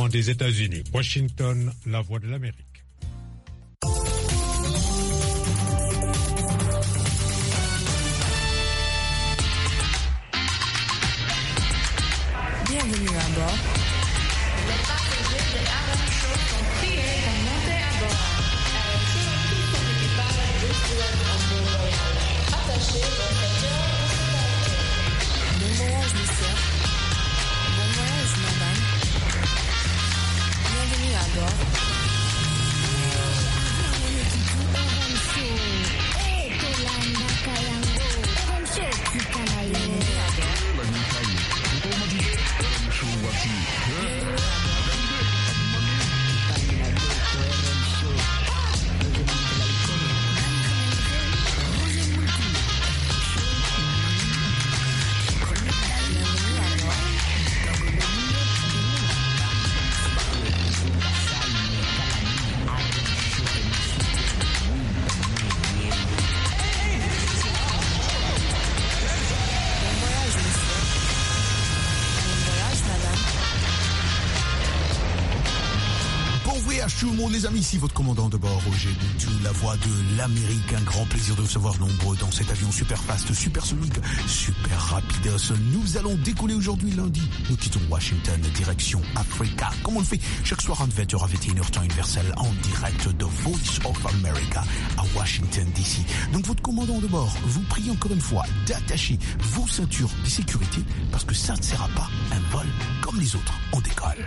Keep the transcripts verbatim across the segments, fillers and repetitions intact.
gouvernement des États-Unis. Washington, la voix de l'Amérique. Bienvenue à bord. Les passagers de R M Show sont priés de monter à bord. R M Show et tout son équipage vous souhaitent un bon voyage. Attachez vos ceintures de sécurité. Bon voyage, monsieur. Bon voyage, madame. Bienvenue à bord. Tout le monde, les amis, ici votre commandant de bord, Roger Moutou, la voix de l'Amérique. Un grand plaisir de vous savoir nombreux dans cet avion super fast, super sonique, super rapide. Nous allons décoller aujourd'hui lundi. Nous quittons Washington, direction Africa. Comme on le fait chaque soir en vingt heures à vingt et une heures temps universel, en direct de Voice of America à Washington D C. Donc votre commandant de bord vous prie encore une fois d'attacher vos ceintures de sécurité parce que ça ne sera pas un vol comme les autres. On décolle.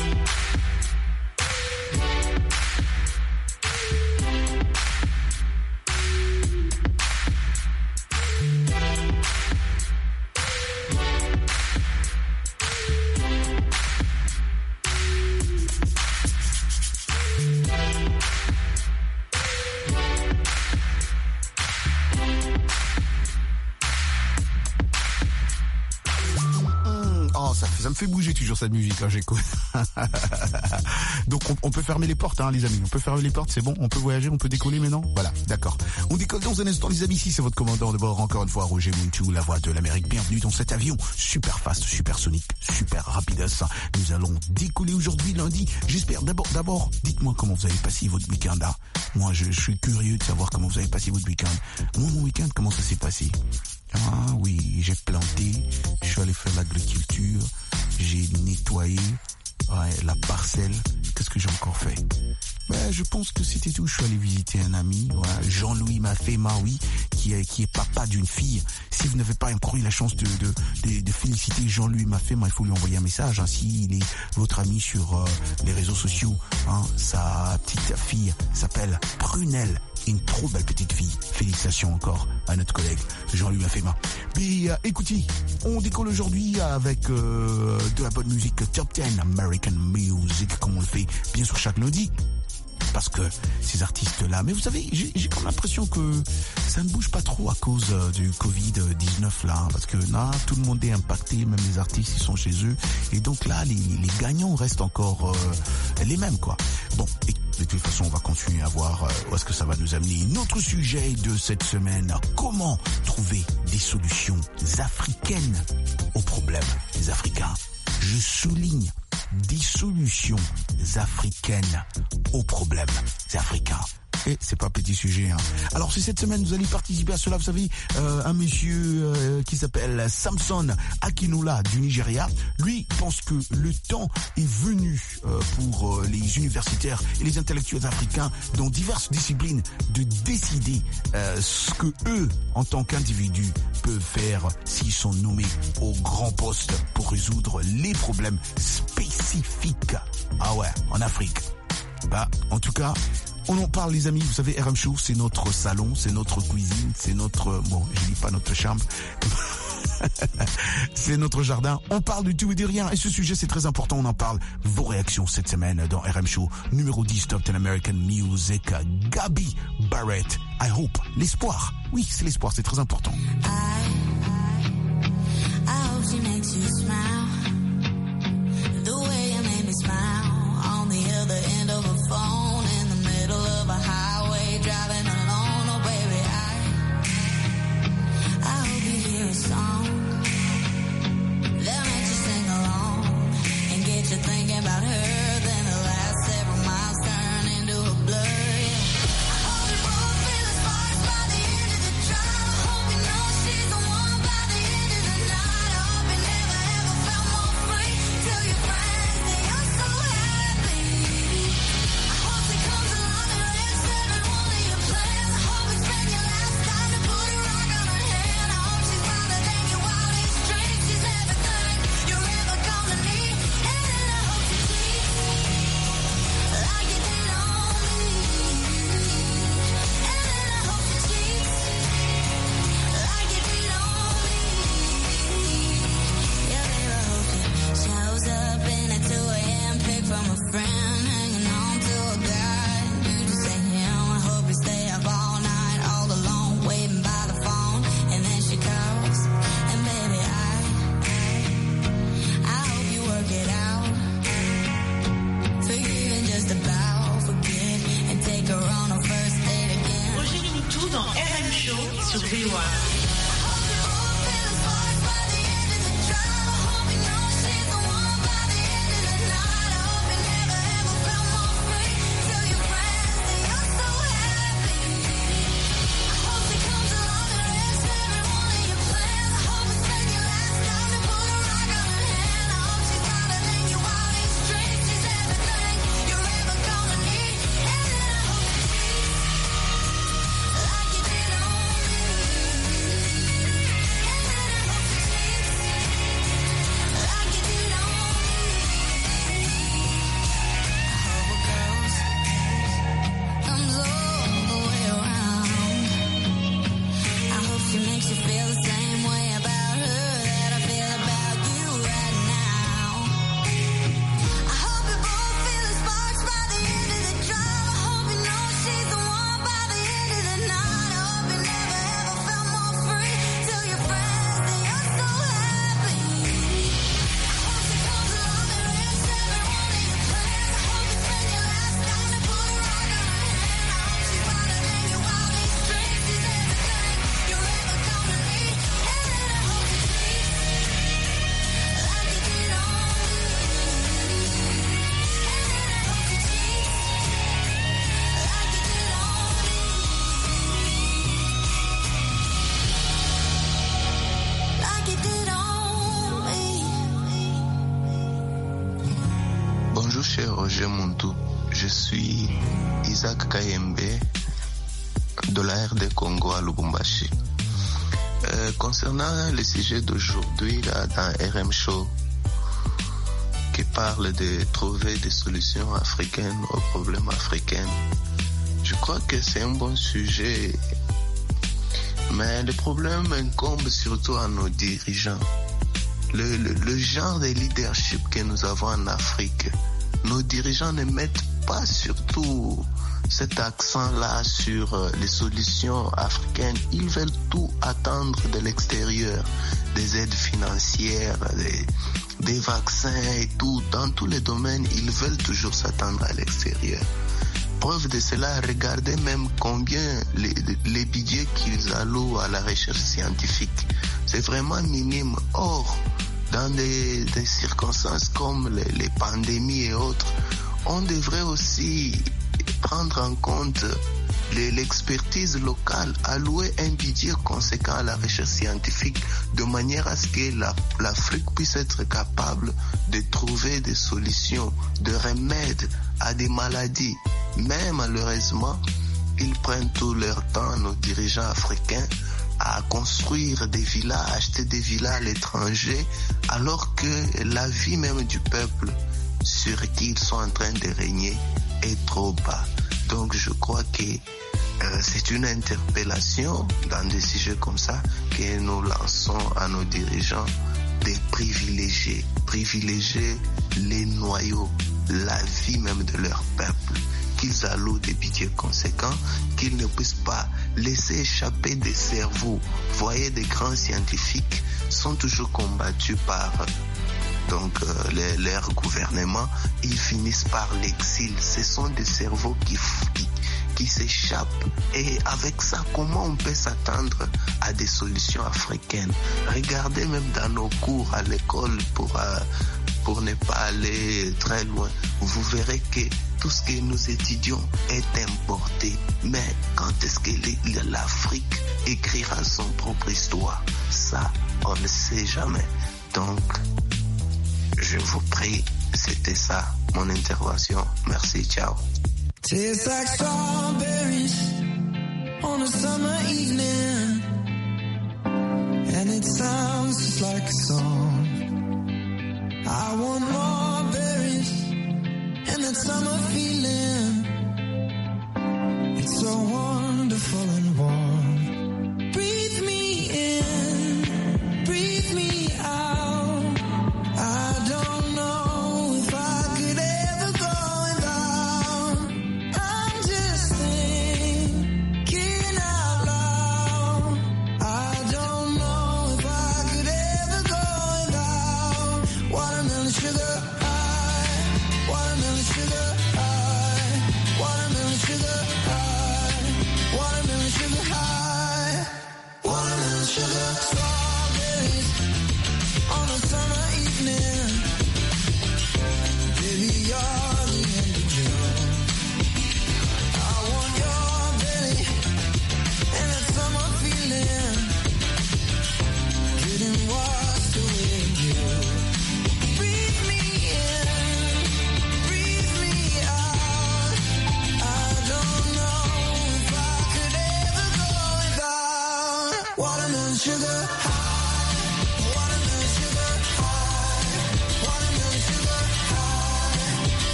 Ça me fait bouger toujours cette musique quand j'écoute. Donc on, on peut fermer les portes, hein, les amis. On peut fermer les portes, c'est bon. On peut voyager, on peut décoller maintenant. Voilà, d'accord. On décolle dans un instant, les amis. Ici, c'est votre commandant de bord. Encore une fois, Roger Moutou, la voix de l'Amérique. Bienvenue dans cet avion super fast, super sonique, super rapides. Nous allons décoller aujourd'hui, lundi. J'espère. D'abord, d'abord, dites-moi comment vous avez passé votre week-end là. Moi, je, je suis curieux de savoir comment vous avez passé votre week-end. Moi, mon week-end, comment ça s'est passé? Ah oui, j'ai planté, je suis allé faire l'agriculture, j'ai nettoyé ouais, la parcelle. Qu'est-ce que j'ai encore fait? Ben, je pense que c'était tout. Je suis allé visiter un ami, ouais, Jean-Louis Mafema, oui, qui est, qui est papa d'une fille. Si vous n'avez pas encore eu la chance de, de, de, de féliciter Jean-Louis Mafema, il faut lui envoyer un message. Hein, s'il est votre ami sur euh, les réseaux sociaux, hein, sa petite fille s'appelle Prunelle. Une trop belle petite fille. Félicitations encore à notre collègue Jean-Louis Mafema. Puis euh, écoutez, on décolle aujourd'hui avec euh, de la bonne musique Top dix American Music, comme on le fait bien sûr chaque lundi. Parce que ces artistes-là, mais vous savez, j'ai, j'ai comme l'impression que ça ne bouge pas trop à cause euh, du covid dix-neuf là, parce que là, tout le monde est impacté, même les artistes, ils sont chez eux, et donc là, les, les gagnants restent encore euh, les mêmes, quoi. Bon, et de toute façon, on va continuer à voir euh, où est-ce que ça va nous amener. Notre sujet de cette semaine, comment trouver des solutions africaines aux problèmes des Africains. Je souligne des solutions africaines aux problèmes africains. Et c'est pas un petit sujet, hein. Alors c'est cette semaine, vous allez participer à cela. Vous savez, euh, un monsieur euh, qui s'appelle Samson Akinula du Nigeria, lui pense que le temps est venu euh, pour euh, les universitaires et les intellectuels africains dans diverses disciplines de décider euh, ce que eux, en tant qu'individus, peuvent faire s'ils sont nommés au grand poste pour résoudre les problèmes spécifiques. Ah ouais, en Afrique. Bah, en tout cas, on en parle, les amis. Vous savez, R M Show, c'est notre salon, c'est notre cuisine, c'est notre... Bon, je dis pas notre chambre. C'est notre jardin. On parle de tout et de rien. Et ce sujet, c'est très important. On en parle. Vos réactions cette semaine dans R M Show. Numéro dix, Top dix American Music. Gabi Barrett. I hope. L'espoir. Oui, c'est l'espoir. C'est très important. I, I, I hope she makes you smile. The way you made me smile. On the other end of a phone. In the middle of a highway. Driving alone. Oh, baby, I, I hope you hear a song. That makes you sing along. And get you thinking about her. from a friend, hanging on to a guy. You just say him, I hope you stay up all night, all alone, waiting by the phone. And then she calls, and baby, I, I hope you work it out. Forgive and just about forget, and take her on a first date again. Roger Moutou dans R M Show sur V O A. Bonjour cher Roger Moutou, je suis Isaac Kayembe de la R D Congo à Lubumbashi. Euh, concernant le sujet d'aujourd'hui là, dans R M Show qui parle de trouver des solutions africaines aux problèmes africains, je crois que c'est un bon sujet, mais le problème incombe surtout à nos dirigeants. Le, le, le genre de leadership que nous avons en Afrique, nos dirigeants ne mettent pas surtout cet accent-là sur euh, les solutions africaines. Ils veulent tout attendre de l'extérieur, des aides financières, des, des vaccins et tout. Dans tous les domaines, ils veulent toujours s'attendre à l'extérieur. Preuve de cela, regardez même combien les, les budgets qu'ils allouent à la recherche scientifique. C'est vraiment minime. Or, dans des, des circonstances comme les, les pandémies et autres, on devrait aussi prendre en compte les, l'expertise locale, allouer un budget conséquent à la recherche scientifique de manière à ce que la, l'Afrique puisse être capable de trouver des solutions, de remèdes à des maladies. Mais malheureusement, ils prennent tout leur temps, nos dirigeants africains, à construire des villas, à acheter des villas à l'étranger, alors que la vie même du peuple sur qui ils sont en train de régner est trop bas. Donc je crois que euh, c'est une interpellation dans des sujets comme ça que nous lançons à nos dirigeants de privilégier, privilégier les noyaux, la vie même de leur peuple, qu'ils allouent des budgets conséquents, qu'ils ne puissent pas laisser échapper des cerveaux. Voyez, des grands scientifiques sont toujours combattus par donc euh, les, leur gouvernement. Ils finissent par l'exil. Ce sont des cerveaux qui, qui, qui s'échappent. Et avec ça, comment on peut s'attendre à des solutions africaines? Regardez même dans nos cours à l'école pour, euh, pour ne pas aller très loin. Vous verrez que tout ce que nous étudions est importé. Mais quand est-ce que l'Afrique écrira son propre histoire? Ça, on ne sait jamais. Donc, je vous prie, c'était ça mon intervention. Merci, ciao. Tastes like strawberries on a summer evening, and it sounds just like a song. I want more berries and that summer feeling. It's so wonderful and warm. Breathe me in, breathe me out. I don't know if I could ever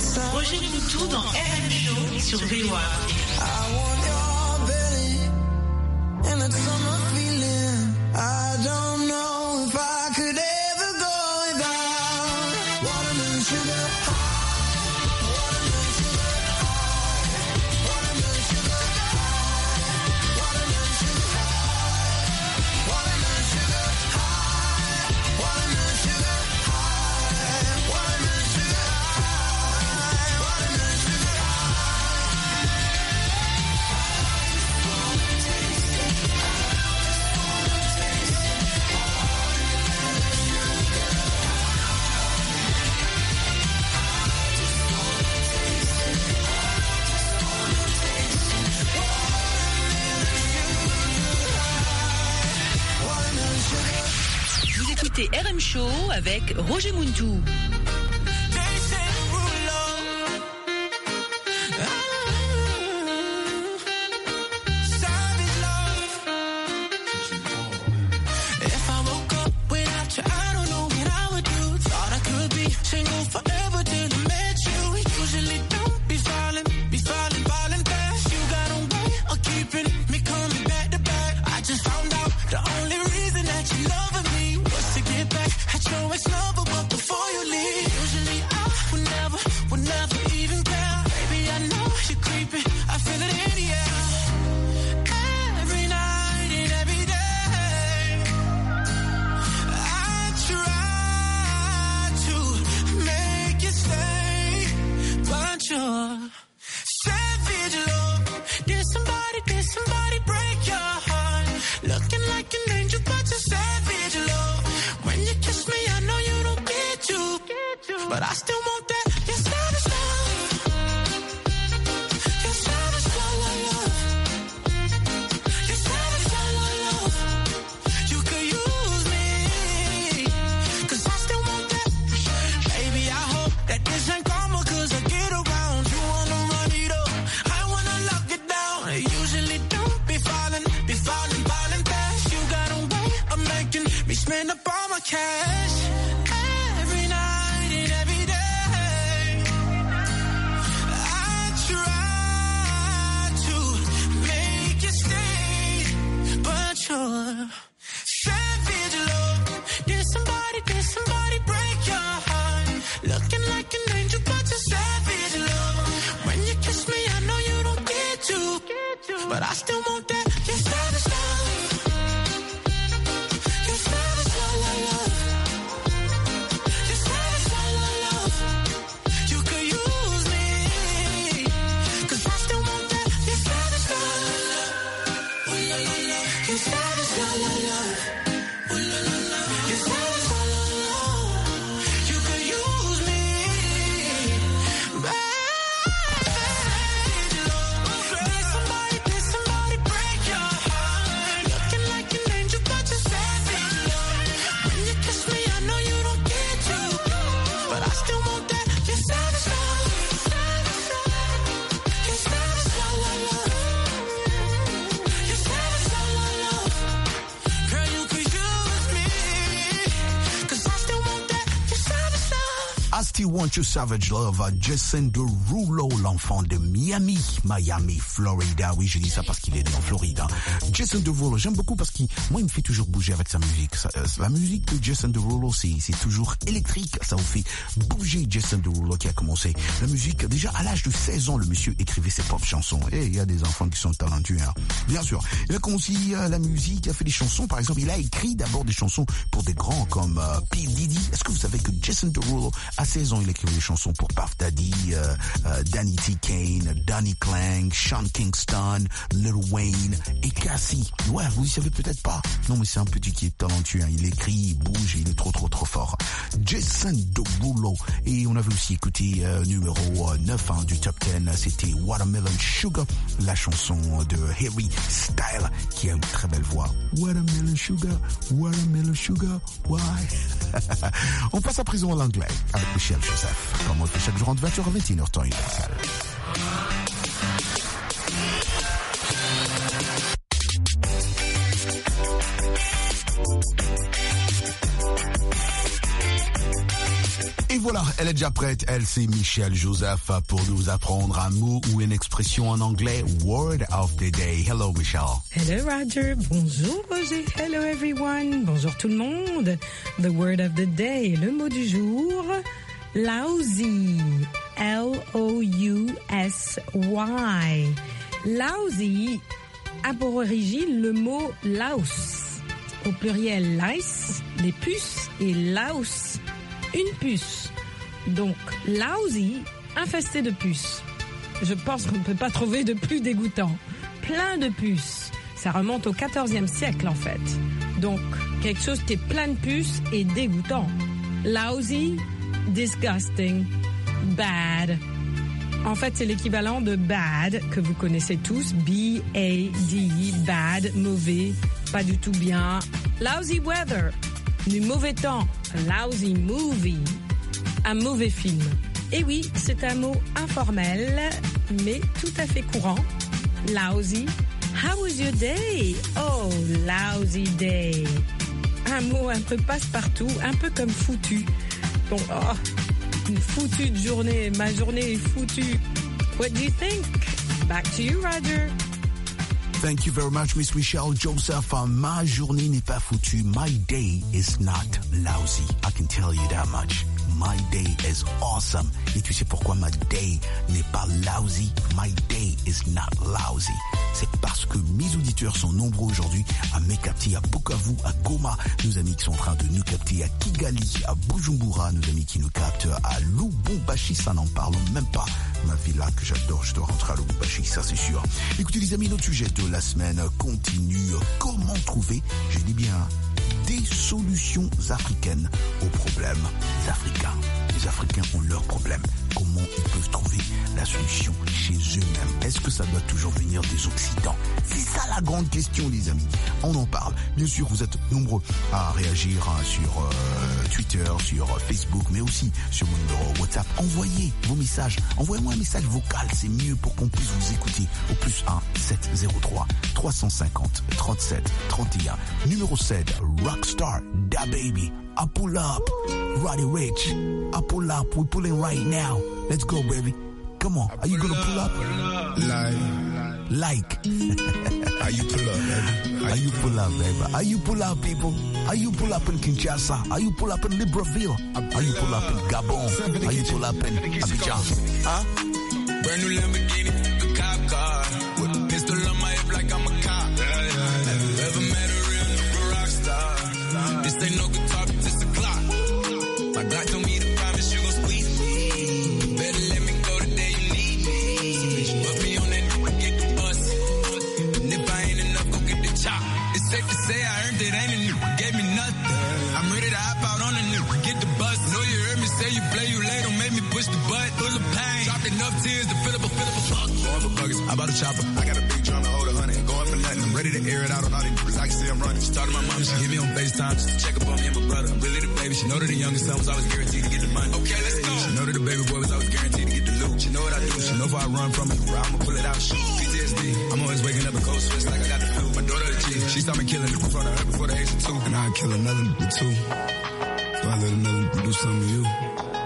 Rejoignez-nous tout dans R M Show sur V O A. I want your belly and that summer feeling. I don't know if I could ever go without watermelon sugar high, watermelon sugar high, watermelon sugar high, watermelon sugar high, watermelon sugar high, watermelon sugar high, watermelon sugar high, watermelon sugar Vous écoutez R M Show avec Roger Muntou. Want You Savage Love, Jason Derulo, l'enfant de Miami, Miami, Florida. Oui, je dis ça parce qu'il est né en Floride. Hein. Jason Derulo, j'aime beaucoup parce qu'il, moi, il me fait toujours bouger avec sa musique. Sa, euh, la musique de Jason Derulo, c'est, c'est toujours électrique. Ça vous fait bouger. Jason Derulo qui a commencé la musique déjà à l'âge de seize ans. Le monsieur écrivait ses propres chansons. Et il y a des enfants qui sont talentueux. Hein. Bien sûr. Il a commencé euh, la musique, il a fait des chansons. Par exemple, il a écrit d'abord des chansons pour des grands comme euh, P. Diddy. Est-ce que vous savez que Jason Derulo, à seize ans, il écrivait des chansons pour Puff Daddy, euh, euh, Danny T. Kane, Donnie Klang, Sean Kingston, Lil Wayne et Cassie. Ouais, vous ne savez peut-être pas. Non, mais c'est un petit qui est talentueux. Hein. Il écrit, il bouge, il est trop, trop, trop fort. Jason Derulo. Et on avait aussi écouté euh, numéro neuf hein, du top dix. C'était Watermelon Sugar, la chanson de Harry Styles, qui a une très belle voix. Watermelon Sugar, Watermelon Sugar, why? On passe à présent à l'anglais avec Michel Joseph, comme on le fait chaque jour entre vingt heures et vingt et une heures temps universel. voilà, elle est déjà prête. Elle, c'est Michelle Joseph pour nous apprendre un mot ou une expression en anglais. Word of the day. Hello, Michelle. Hello, Roger. Bonjour, Roger. Hello, everyone. Bonjour tout le monde. The word of the day, le mot du jour, lousy. L O U S Y. Lousy a pour origine le mot louse. Au pluriel, lice, les puces, et louse, une puce. Donc, lousy, infesté de puces. Je pense qu'on ne peut pas trouver de plus dégoûtant. Plein de puces. Ça remonte au quatorzième siècle, en fait. Donc, quelque chose qui est plein de puces et dégoûtant. Lousy, disgusting, bad. En fait, c'est l'équivalent de bad, que vous connaissez tous. B A D, bad, mauvais, pas du tout bien. Lousy weather, du mauvais temps. Lousy movie, un mauvais film. Et oui, c'est un mot informel, mais tout à fait courant. Lousy. How was your day? Oh, lousy day. Un mot un peu passe-partout, un peu comme foutu. Donc, oh, une foutue journée. Ma journée est foutue. What do you think? Back to you, Roger. Thank you very much, Miss Michelle Joseph. Uh, ma journée n'est pas foutue. My day is not lousy. I can tell you that much. My day is awesome. Et tu sais pourquoi ma day n'est pas lousy? My day is not lousy. C'est parce que mes auditeurs sont nombreux aujourd'hui à me capter à Bukavu, à Goma, nos amis qui sont en train de nous capter à Kigali, à Bujumbura, nos amis qui nous captent à Lubumbashi, ça n'en parle même pas. Ma villa que j'adore, je dois rentrer à Lubumbashi, ça c'est sûr. Écoutez les amis, notre sujet de la semaine continue. Comment trouver, je dis bien, des solutions africaines aux problèmes africains. Les Africains ont leurs problèmes. Comment ils peuvent trouver la solution chez eux-mêmes? Est-ce que ça doit toujours venir des Occidentaux? C'est ça la grande question, les amis. On en parle. Bien sûr, vous êtes nombreux à réagir hein, sur euh, Twitter, sur Facebook, mais aussi sur mon numéro WhatsApp. Envoyez vos messages. Envoyez-moi un message vocal, c'est mieux pour qu'on puisse vous écouter. Au plus un sept zéro trois trois cent cinquante trente-sept trente et un. Numéro sept, Rockstar, Da Baby. I pull up, Roddy Rich. I pull up, we pulling right now. Let's go, baby. Come on, are you gonna pull up? Like. Like. How you pull up, baby? How you pull up, baby? How you pull up, people? How you pull up in Kinshasa? How you pull up in Libreville? How you pull up in Gabon? How you pull up in Abidjan? Huh? Brand new Lamborghini, a cop car. With a pistol on my hip like I'm a cop. Yeah, yeah, yeah. Have you ever met a real rock star? This ain't no guitar, but this a clock. My God told me to promise you gon' squeeze me. Better let me go the day you need me. Put me on that and get the bus. And if I ain't enough, go get the chop. It's safe to say I earned it, ain't a nigga gave me nothing. I'm ready to hop out on a nigga, get the bus. Know you heard me say you play, you late, don't make me push the butt. Full of pain, dropped enough tears to fill up a fill up a fuck. Going for buggers, I bought a chopper. I got a big drum to hold a hundred. Going for nothing, I'm ready to air it out on all these niggas. I can see I'm running. Started my mom, she hit me on FaceTime just to check up on me and my brother. I'm really the baby. She know that the youngest son was always guaranteed to get the money. Okay, let's go. She know that the baby boy was always guaranteed to get the loot. She know what I do. She know if I run from it, I'ma pull it out. Shoot. P T S D. I'm always waking up in cold sweats like I got the flu. My daughter the G. She saw me killing it in front of her before the age of two. And I'd kill another nigga too. So I let another nigga do something to you.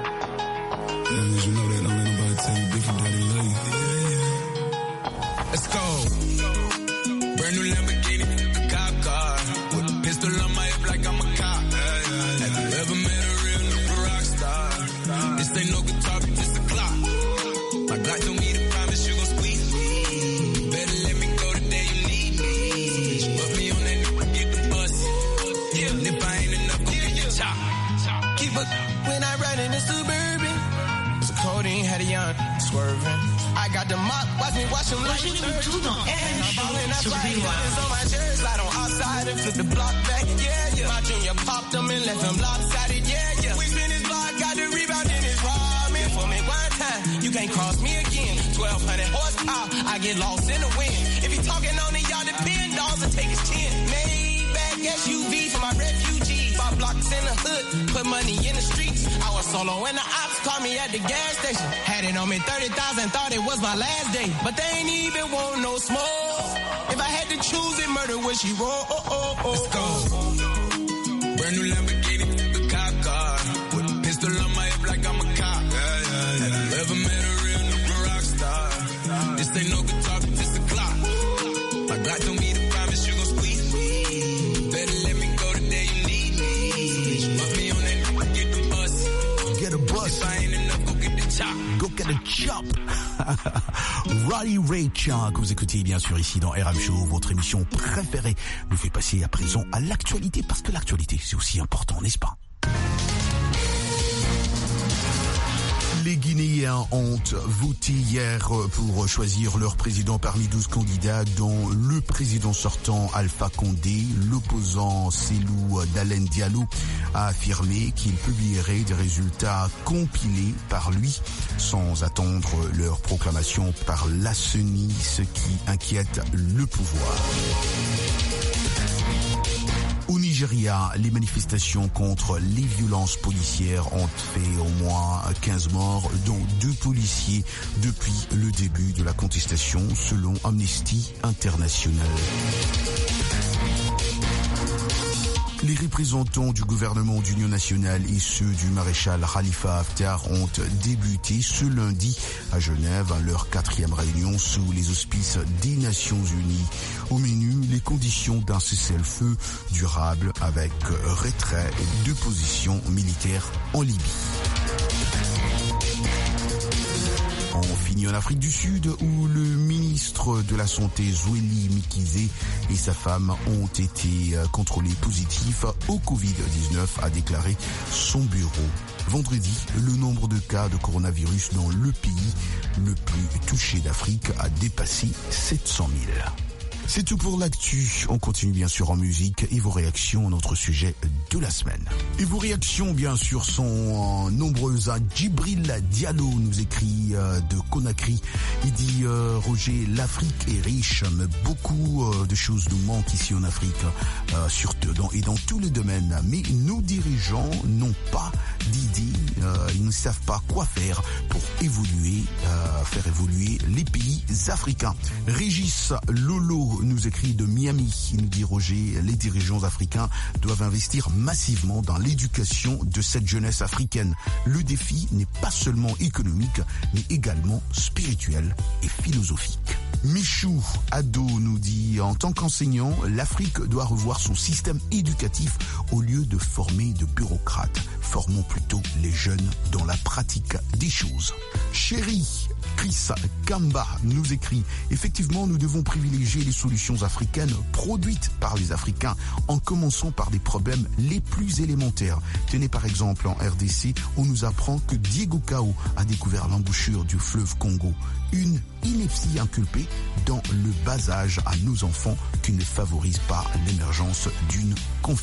As long as you know that, don't let nobody tell you different that they love you. Let's go. Brand new Lamborghini, a cop car. With a pistol on my hip like I'm a cop. Have you ever met a real nigga rock star? This ain't no guitar, but this a clock. My God told me to promise you gon' squeeze me. Better let me go the day you need me. Put me on that nigga, get the bus. Yeah. And if I ain't enough, go get your chop. Keep up when I ride in the Suburban. So codeine had a young swerving. I got the mop, watch me wash them like tout dans R M Show sur Rewind. On my chairs, slide on outside and flip the block back. Yeah, yeah. My junior popped them and left them lopsided. Yeah, yeah. We spin his block, got the rebound in his ramen. For me one time, you can't cross me again. twelve hundred horsepower, I get lost in the wind. If he talking on it, y'all depend, dogs will take his chin. Maybach S U V for my refugees. Five blocks in the hood, put money in the streets. I was solo when the ops called me at the gas station. Had it on me thirty thousand, thought it was my last day. But they ain't even want no smoke. If I had to choose it, murder would she roll? Oh, oh, oh, Let's go. Brand new Lamborghini, the cop car. With a pistol on my hip like like I'm a cop. Yeah, yeah, yeah. Have you ever met a real nigga rock star? This ain't no guitar, but this a clock. My God told me to promise you gon' squeeze me. Better let me go the day you need me. So fuck me on that nigga, get the bus. Get a bus. If I ain't enough, go get the chop. Go get a chop. Roddy Ricch, que vous écoutez bien sûr ici dans R M Show, votre émission préférée, nous fait passer à présent à l'actualité, parce que l'actualité c'est aussi important, n'est-ce pas? Les Guinéens ont voté hier pour choisir leur président parmi douze candidats, dont le président sortant Alpha Condé. L'opposant Cellou Dalein Diallo a affirmé qu'il publierait des résultats compilés par lui sans attendre leur proclamation par l'A C E N I, ce qui inquiète le pouvoir. Au Nigeria, les manifestations contre les violences policières ont fait au moins quinze morts, dont deux policiers depuis le début de la contestation, selon Amnesty International. Les représentants du gouvernement d'union nationale et ceux du maréchal Khalifa Haftar ont débuté ce lundi à Genève leur quatrième réunion sous les auspices des Nations Unies. Au menu, les conditions d'un cessez-le-feu durable avec retrait de positions militaires en Libye. On finit en Afrique du Sud où le ministre de la Santé Zweli Mkhize et sa femme ont été contrôlés positifs au covid dix-neuf, a déclaré son bureau. Vendredi, le nombre de cas de coronavirus dans le pays le plus touché d'Afrique a dépassé sept cent mille. C'est tout pour l'actu. On continue bien sûr en musique et vos réactions à notre sujet de la semaine. Et vos réactions bien sûr sont euh, nombreuses. Djibril Diallo nous écrit euh, de Conakry. Il dit euh, Roger, l'Afrique est riche, mais beaucoup euh, de choses nous manquent ici en Afrique, euh, surtout dans, et dans tous les domaines. Mais nos dirigeants n'ont pas d'idée, euh, ils ne savent pas quoi faire pour évoluer, euh, faire évoluer les pays africains. Régis Lolo nous écrit de Miami. Il nous dit Roger, les dirigeants africains doivent investir massivement dans l'éducation de cette jeunesse africaine. Le défi n'est pas seulement économique, mais également spirituel et philosophique. Michou Ado nous dit en tant qu'enseignant, l'Afrique doit revoir son système éducatif au lieu de former de bureaucrates. Formons plutôt les jeunes dans la pratique des choses. Chérie Chris Kamba nous écrit « Effectivement, nous devons privilégier les solutions africaines produites par les Africains en commençant par des problèmes les plus élémentaires. Tenez par exemple en R D C, on nous apprend que Diego Cao a découvert l'embouchure du fleuve Congo. Une ineptie inculpée dans le bas âge à nos enfants qui ne favorise pas l'émergence d'une confiance. »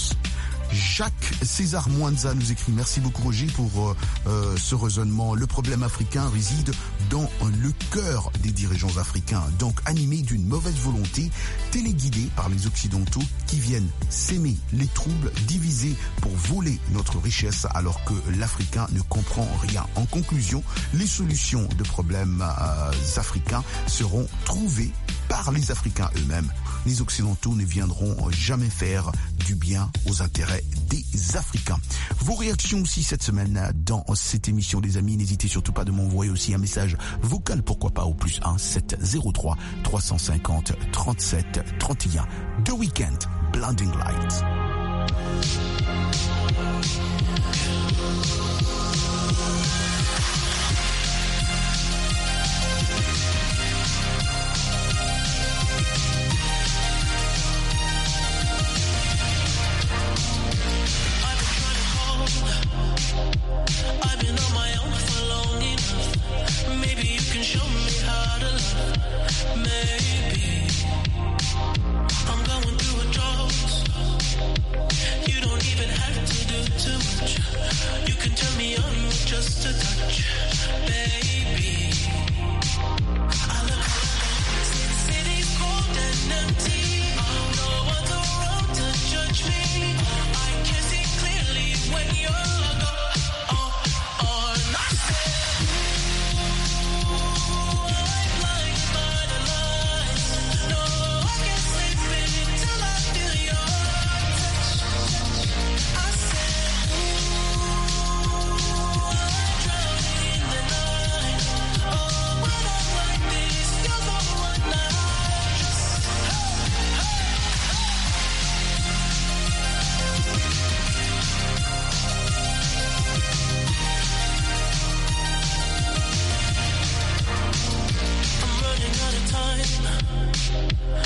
Jacques César Mwanza nous écrit « Merci beaucoup Roger pour euh, ce raisonnement. Le problème africain réside dans le cœur des dirigeants africains, donc animés d'une mauvaise volonté, téléguidés par les Occidentaux qui viennent s'aimer les troubles, diviser pour voler notre richesse alors que l'Africain ne comprend rien. En conclusion, les solutions de problèmes euh, africains seront trouvées par les Africains eux-mêmes. Les Occidentaux ne viendront jamais faire du bien aux intérêts des Africains. Vos réactions aussi cette semaine dans cette émission des amis. N'hésitez surtout pas de m'envoyer aussi un message vocal, pourquoi pas, au plus un sept zéro trois trois cent cinquante trente-sept trente et un. The Weeknd, Blinding Lights. You don't even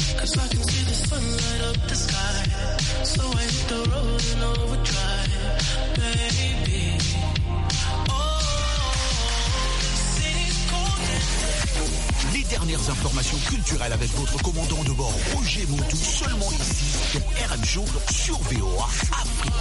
Cause I can see the sun light up the sky. So I hit the road and overdrive, baby. Les dernières informations culturelles avec votre commandant de bord Roger Moutou, seulement ici pour R M Show sur V O A Afrique.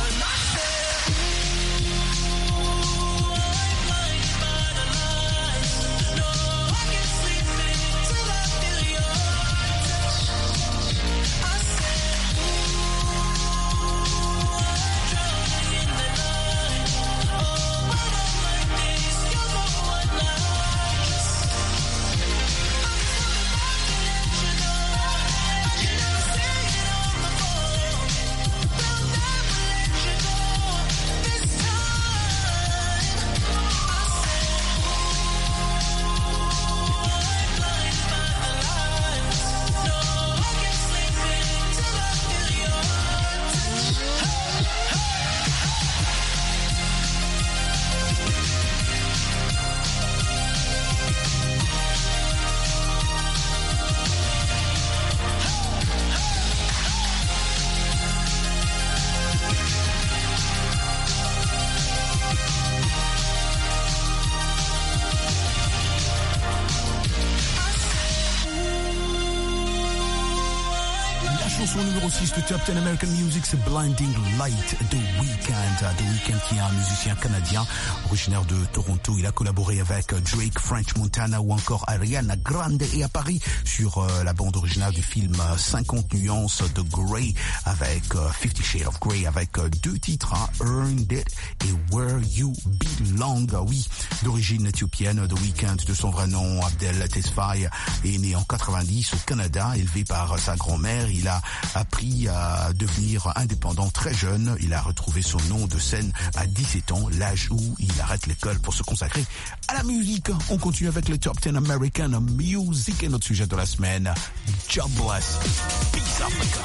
Chanson numéro six de Top dix American Music, c'est Blinding Light de Weeknd. The Weeknd qui est un musicien canadien originaire de Toronto. Il a collaboré avec Drake, French Montana ou encore Ariana Grande. Et à Paris sur euh, la bande originale du film cinquante nuances de Grey avec euh, Fifty Shades of Grey avec euh, deux titres, hein, Earned It et Where You Belong. Oui, d'origine éthiopienne, The Weeknd, de son vrai nom Abdel Tesfaye, est né en quatre-vingt-dix au Canada, élevé par sa grand-mère. Il a appris à devenir indépendant très jeune. Il a retrouvé son nom de scène à dix-sept ans, l'âge où il arrête l'école pour se consacrer à la musique. On continue avec le Top dix American Music et notre sujet de la semaine, Jobless. Peace Africa.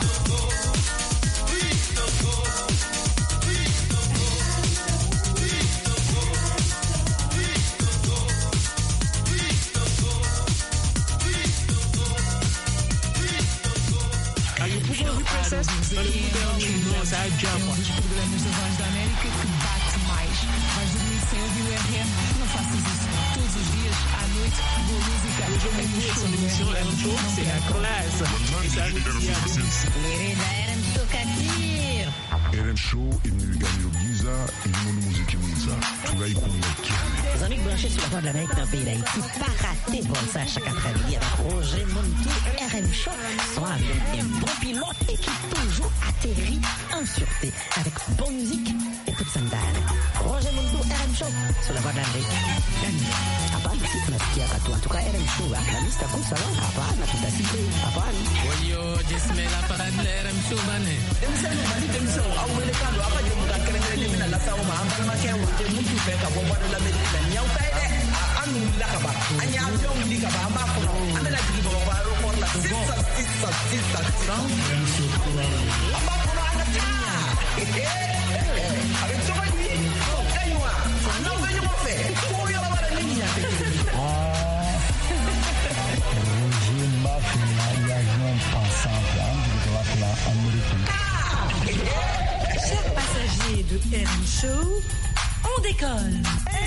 Olha o poder nossa, a Java. Um dos programas da Voz da América que bate mais. Vais dormir sem ouvir o R M? Não faças isso. Todos os dias, à noite, boa música. Hoje eu me conheço na emissão R M Show, c'est la classe. R M Show Kadir. R M Show imewigania giza ilimo muziki mwiza tunaikumikia. Les amis branchés sur la Voix de l'Amérique d'un pays d'Haïti, pas raté bon ça chaque après-midi avec Roger Moutou, R M Show, soit avec un bon pilote et qui toujours atterrit en sûreté avec bonne musique et toute sandale. Roger Moutou, R M Show, sur la Voix de l'Amérique. Hapana, si tunasikia katu, en tout cas R M Show, la liste comme ça, hapana, tutasiki, hapana. Oyo, jismela para de R M Show, bane. Emsani, basi temso, awele kando, apa je muka kere kere mina la sawo ma ambal ma kewo, je mutu fe ka Voix de l'Amérique. Nyau tay de, anu la ka ba, anya avion li ka ba, amba kono, anda la jigi ba ba ro por la sisa sisa sisa sisa. Amba kono anda ta. Avec ça va lui. Kaywa, non venyo mo fe. Ko yo la ba la ligne. Roger Mafia, il y a un pensant de la américaine. Chers passagers de R M Show, on décolle.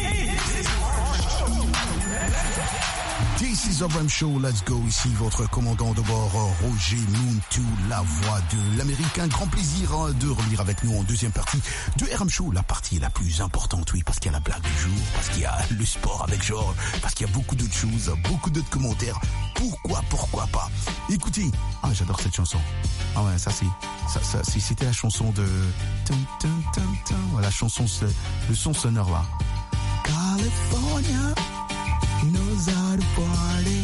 This is R M Show, let's go. Ici votre commandant de bord Roger Moutou, la voix de l'Amérique. Un grand plaisir de revenir avec nous en deuxième partie de R M Show, la partie la plus importante, oui, parce qu'il y a la blague du jour, parce qu'il y a le sport avec Georges, parce qu'il y a beaucoup d'autres choses, beaucoup d'autres commentaires. Pourquoi, pourquoi pas. Écoutez, ah j'adore cette chanson. Ah ouais, ça c'est, ça, ça c'est, c'était la chanson de, tum, tum, tum, tum, la chanson, le son sonore là. California knows how to party.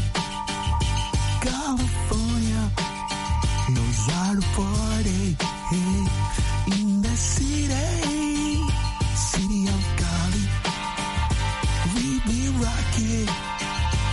California knows how to party. Hey, in the city, city of Cali, we be rocking,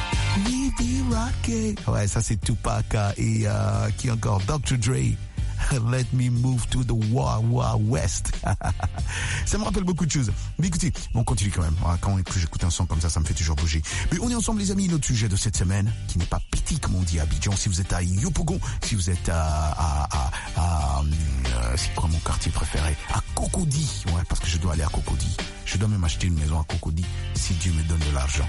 we be rocking. Ouais, ça c'est Tupac et euh, qui encore docteur Dre. Let me move to the Wild Wild West. Ça me rappelle beaucoup de choses. Mais écoutez, on continue quand même. Quand j'écoute un son comme ça, ça me fait toujours bouger. Mais on est ensemble les amis, notre sujet de cette semaine, qui n'est pas petit comme on dit à Abidjan. Si vous êtes à Yopougon, si vous êtes à... à, à, à euh, c'est quoi mon quartier préféré? À Cocody. Ouais, parce que je dois aller à Cocody. Je dois même acheter une maison à Cocody si Dieu me donne de l'argent.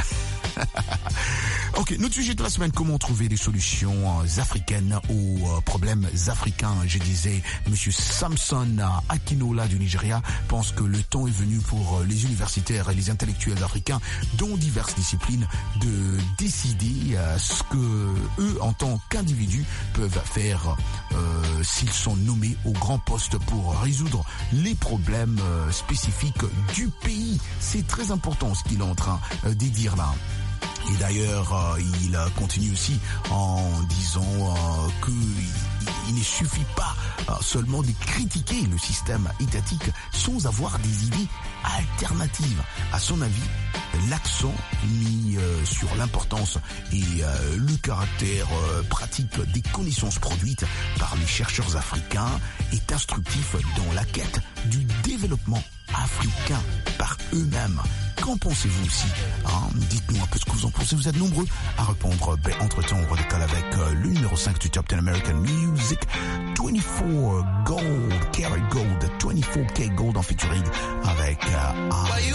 Ok, notre sujet de la semaine, comment trouver des solutions euh, africaines aux euh, problèmes africains. Je disais, Monsieur Samson Akinola du Nigeria pense que le temps est venu pour euh, les universitaires et les intellectuels africains, dont diverses disciplines, de décider euh, ce que eux, en tant qu'individus, peuvent faire euh, s'ils sont nommés au grand poste pour résoudre les problèmes euh, spécifiques du pays. C'est très important ce qu'il est en train euh, de dire là. Et d'ailleurs, euh, il continue aussi en disant euh, qu'il il ne suffit pas euh, seulement de critiquer le système étatique sans avoir des idées alternatives. À son avis, l'accent mis euh, sur l'importance et euh, le caractère euh, pratique des connaissances produites par les chercheurs africains est instructif dans la quête du développement africain par eux-mêmes. Qu'en pensez-vous aussi hein? Dites-nous un peu ce que vous en pensez. Vous êtes nombreux à répondre. Ben, entre-temps, on redécolle avec euh, le numéro cinq du Top dix American Music. vingt-quatre Gold, Carat Gold, vingt-quatre K Gold en featuring avec euh,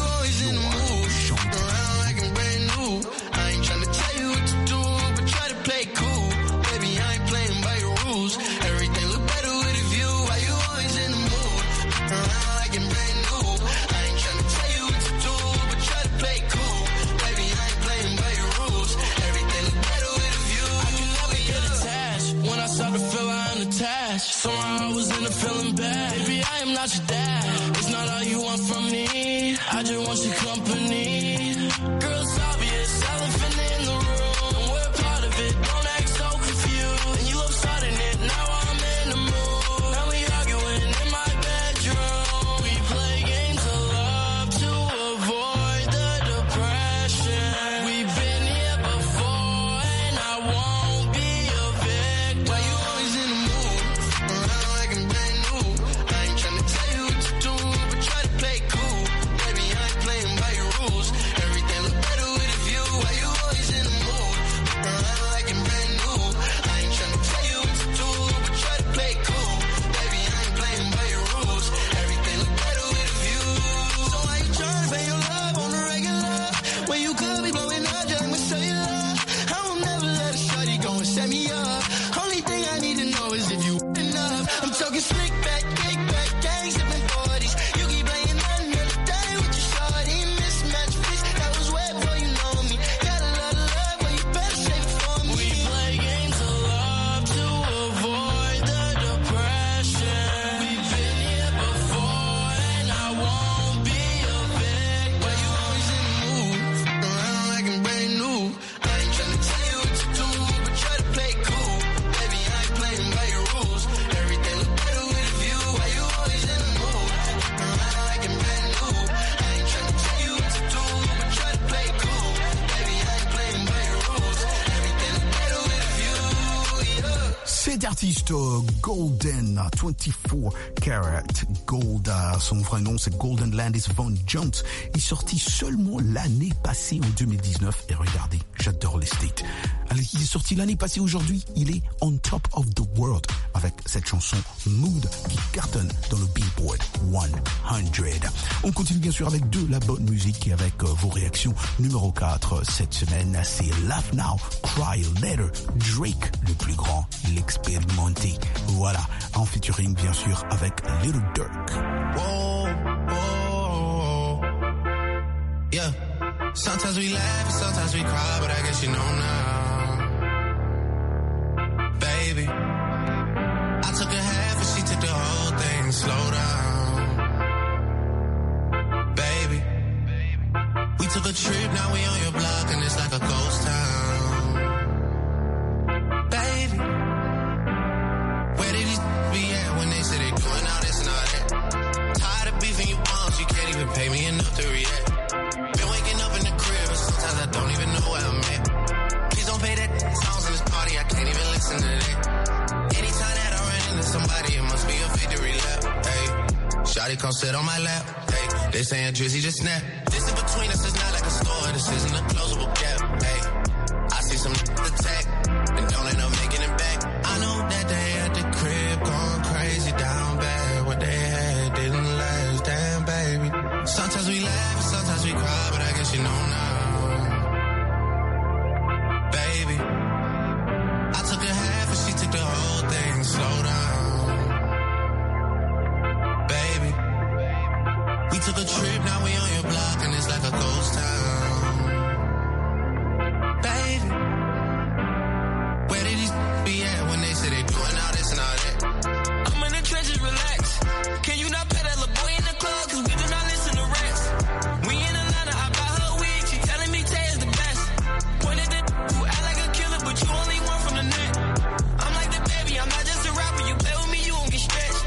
Somehow I was in a feeling bad. Baby, I am not your dad. It's not all you want from me. I just want your company. Girl, it's obvious, elephant in the room. We're part of it, don't act so confused. And you love starting it, now I'm in the mood. Now we arguing in my bedroom. We play games of love to avoid the depression. We've been here before and I won't be a victim. Why you always in the mood? Artiste uh, Golden, vingt-quatre Carat Gold, uh, son vrai nom c'est Golden Landis Von Jones, est sorti seulement l'année passée en deux mille dix-neuf et regardez, j'adore les States. Alors, il est sorti l'année passée, aujourd'hui il est on top of the world avec cette chanson Mood qui cartonne dans le Billboard cent. On continue bien sûr avec de la bonne musique et avec uh, vos réactions. Numéro quatre cette semaine c'est Laugh Now, Cry Later, Drake le plus grand, l'expérimenté. Voilà, en featuring bien sûr avec Little Dirk. Whoa, whoa, yeah. Sometimes we laugh and sometimes we cry, but I guess you know now, baby. I took a half and she took the whole thing. Slow down, baby. We took a trip, now we on your block and it's like a ghost town, baby. Where did these be at when they say they doing all this and all that? Tired of beefing you bums, you can't even pay me enough to react. Been waking up in the crib and sometimes I don't even know where I'm at. Shawty come sit on my lap. Hey, they saying Drizzy just snap. This in between us is not like a store. This isn't a closable gap. Hey, I see some attack and don't end up making it back. I know that they at the crib going crazy down bad. What they had didn't last, damn baby. Sometimes we laugh and sometimes we cry, but I guess you know now. Baby, I took a half and she took the whole thing. Slow down, baby. We took a trip, now we on your block and it's like a ghost town. Baby, where did these be at when they say they doing all this and all that? I'm in the trenches, relax. Can you not pet that little boy in the club? Cause we do not listen to rats. We in Atlanta, I buy her wig. She telling me Tay is the best. Pointed at who act like a killer, but you only one from the net. I'm like the baby, I'm not just a rapper. You play with me, you won't get stretched.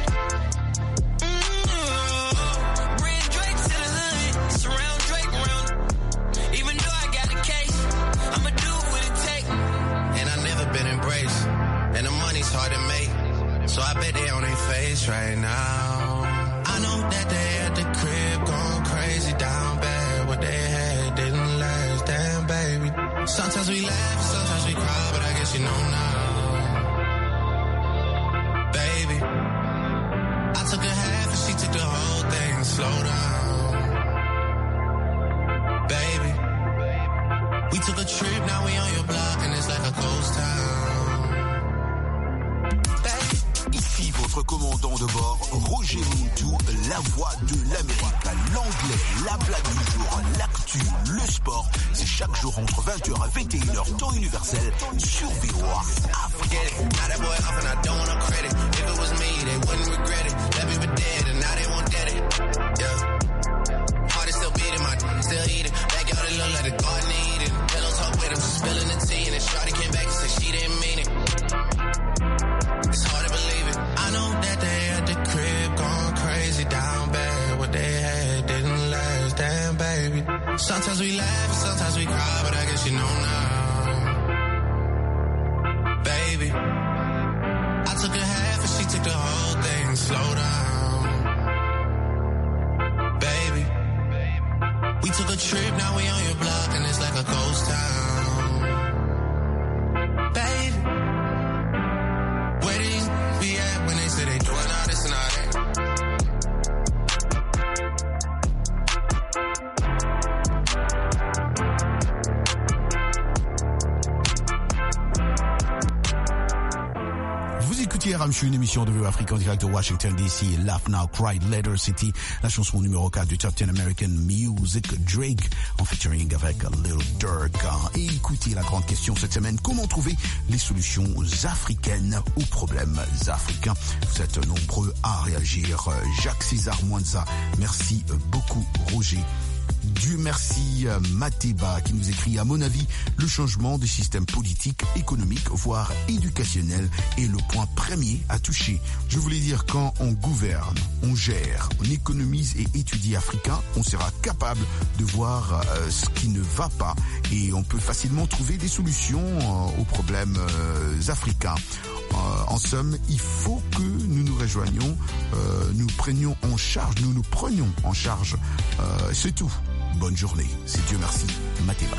Mm-hmm. Bring Drake to the hood. Surround Drake around. Even though I got a case, I'ma do what it take. And I never been embraced, and the money's hard to make. So I bet they on their face right now. I know that they at the crib going crazy down bad. What they had didn't last, damn baby. Sometimes we laugh, sometimes we cry, but I guess you know now. Baby, I took a half and she took the whole thing. Slow down, baby. We took a trip, now we on your block and it's like a ghost town. Ici votre commandant de bord, Roger Muntu, la voix de l'Amérique. L'anglais, la blague du jour, l'actu, le sport. C'est chaque jour entre vingt heures et vingt et une heures, temps universel, sur V O A Afrique. It's hard to believe it. I know that they at the crib going crazy down bad. What they had didn't last, damn baby. Sometimes we laugh, sometimes we cry, but I guess you know now. Baby, I took a half and she took the whole thing. Slow down, baby. We took a trip, now we on your block and it's like a ghost town. Baby, where these be at when they say they doing all this and all that? Vous écoutez R M Show, une émission de V O A Afrique en direct de Washington D C. Laugh Now, Cry Later, c'était la chanson numéro quatre du Top dix American Music, Drake, en featuring avec Lil Durk. Et écoutez la grande question cette semaine, comment trouver les solutions africaines aux problèmes africains? Vous êtes nombreux à réagir. Jacques César Mwanza, merci beaucoup Roger. Dieu merci Mateba qui nous écrit: à mon avis, le changement des systèmes politiques, économiques, voire éducationnels est le point premier à toucher. Je voulais dire, quand on gouverne, on gère, on économise et étudie africain, on sera capable de voir euh, ce qui ne va pas et on peut facilement trouver des solutions euh, aux problèmes euh, africains. Euh, en somme, il faut que nous nous rejoignions, euh, nous prenions en charge, nous nous prenions en charge. Euh, c'est tout. Bonne journée. C'est Dieu merci. Mateba.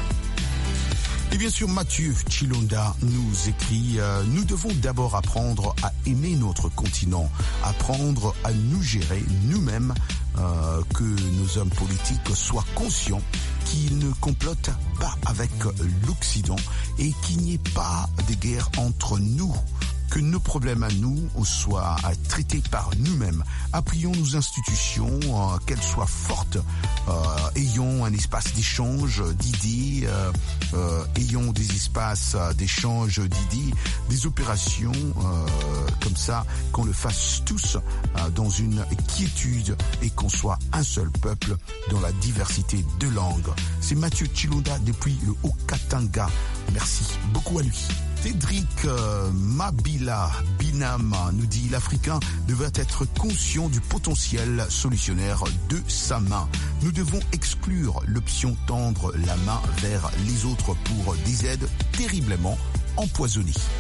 Et bien sûr, Mathieu Chilonda nous écrit euh, « Nous devons d'abord apprendre à aimer notre continent, apprendre à nous gérer nous-mêmes, euh, que nos hommes politiques soient conscients qu'ils ne complotent pas avec l'Occident et qu'il n'y ait pas de guerre entre nous. » Que nos problèmes à nous soient traités par nous-mêmes. Appuyons nos institutions, euh, qu'elles soient fortes. Euh, ayons un espace d'échange d'idées. Euh, euh, ayons des espaces d'échange d'idées, des opérations euh, comme ça, qu'on le fasse tous euh, dans une quiétude et qu'on soit un seul peuple dans la diversité de langues. C'est Mathieu Chilonda depuis le Haut-Katanga. Merci beaucoup à lui. Cédric euh, Mabila Binam nous dit: l'Africain devrait être conscient du potentiel solutionnaire de sa main. Nous devons exclure l'option tendre la main vers les autres pour des aides terriblement empoisonnées.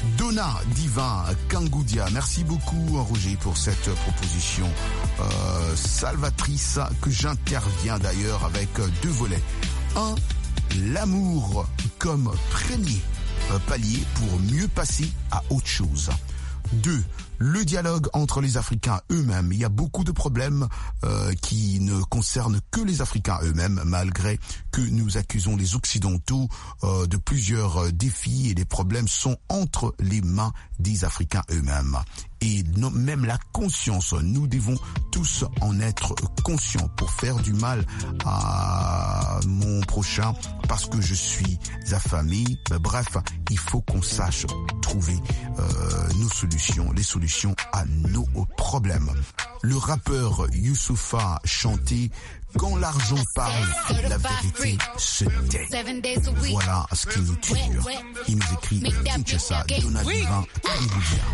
Donna Divin Kangoudia, merci beaucoup Roger pour cette proposition euh, salvatrice que j'interviens d'ailleurs avec deux volets. Un, l'amour comme premier palier pour mieux passer à autre chose. Deux, le dialogue entre les Africains eux-mêmes. Il y a beaucoup de problèmes euh, qui ne concernent que les Africains eux-mêmes, malgré que nous accusons les Occidentaux euh, de plusieurs défis, et les problèmes sont entre les mains des Africains eux-mêmes. Et non, même la conscience, nous devons tous en être conscients pour faire du mal à mon prochain parce que je suis affamé. Bref, il faut qu'on sache trouver euh, nos solutions, les solutions à nos problèmes. Le rappeur Youssoupha chantait « Quand l'argent parle, la vérité se tait ». Voilà ce qui nous tue. Il nous écrit Kinshasa, Donna Divin Kangoudia.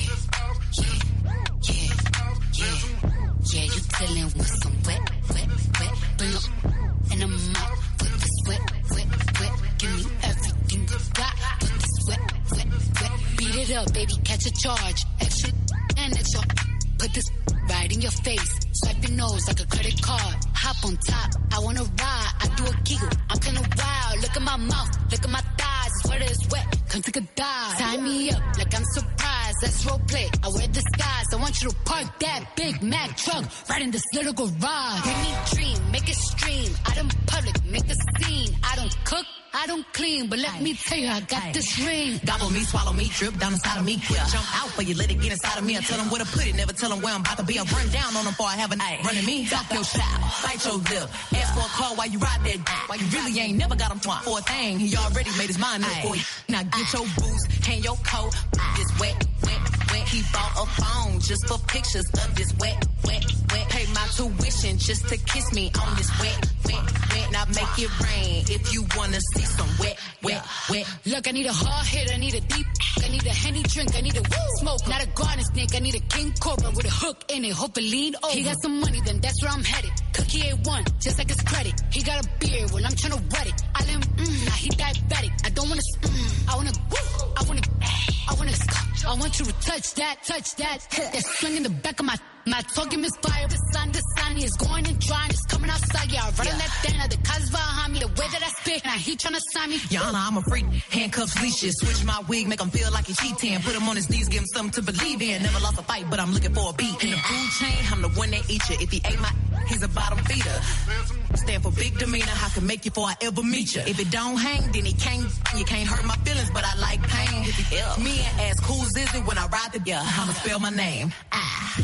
Yeah, you dealing with some wet, wet, wet. Bring up and I'm out with this wet, wet, wet. Give me everything you got with this wet, wet, wet. Beat it up, baby, catch a charge. Extra and extra. Put this right in your face. Swipe your nose like a credit card. Hop on top, I wanna ride. I do a giggle, I'm kinda wild. Look at my mouth, look at my thighs. It's wet, it's wet, come take a dive. Tie me up like I'm surprised. Let's role play. I wear disguise. I want you to park that Big Mac truck right in this little garage. Make me dream, make it stream. Out in public, make a scene. I don't cook, I don't clean, but let me tell you, I got this ring. Gobble me, swallow me, drip down inside of me. Yeah. Jump out for you, let it get inside of me. I tell them where to put it, never tell them where I'm about to be. I run down on them before I have a night. Running me, talk your style, bite your lip. Ask for a call while you ride that dick. While you really ain't never got him for a thing. He already made his mind up for you. Now get your boots, hang your coat. This wet, wet, wet. He bought a phone just for pictures of this wet, wet, wet. Pay my tuition just to kiss me on this wet, wet, wet. Now make it rain if you wanna see some wet, wet, wet. Look, I need a hard hit, I need a deep. I need a Henny drink, I need a woo smoke. Not a garden snake, I need a king cobra with a hook in it. Hope it lean over. He got some money, then that's where I'm headed. Cookie A one, just like his credit. He got a beard, well I'm tryna wet it. I let him, mm, now he diabetic. I don't wanna, mm, I wanna, woo, I wanna, I wanna, I want you to touch that, touch that. That swing in the back of my, my talking misfire. The sun, the sun is going and drying. It's coming outside, yeah. I run yeah. left hand, the cuz behind me. The way that I spit, now he tryna sign me. Your Honor, I'm a freak. Handcuffs, leashes. Switch my wig, make him feel like he's cheating. Put him on his knees, give him something to believe in. Never lost a fight, but I'm looking for a beat. In the food chain, I'm the one that eat you. If he ate my, he's a bottom feeder. Stand for big demeanor, I can make you before I ever meet you. If it don't hang, then he can't, you can't hurt my feelings, but I like pain. If he ill, me and ask who's is it when I ride together, I'ma spell my name. Ah.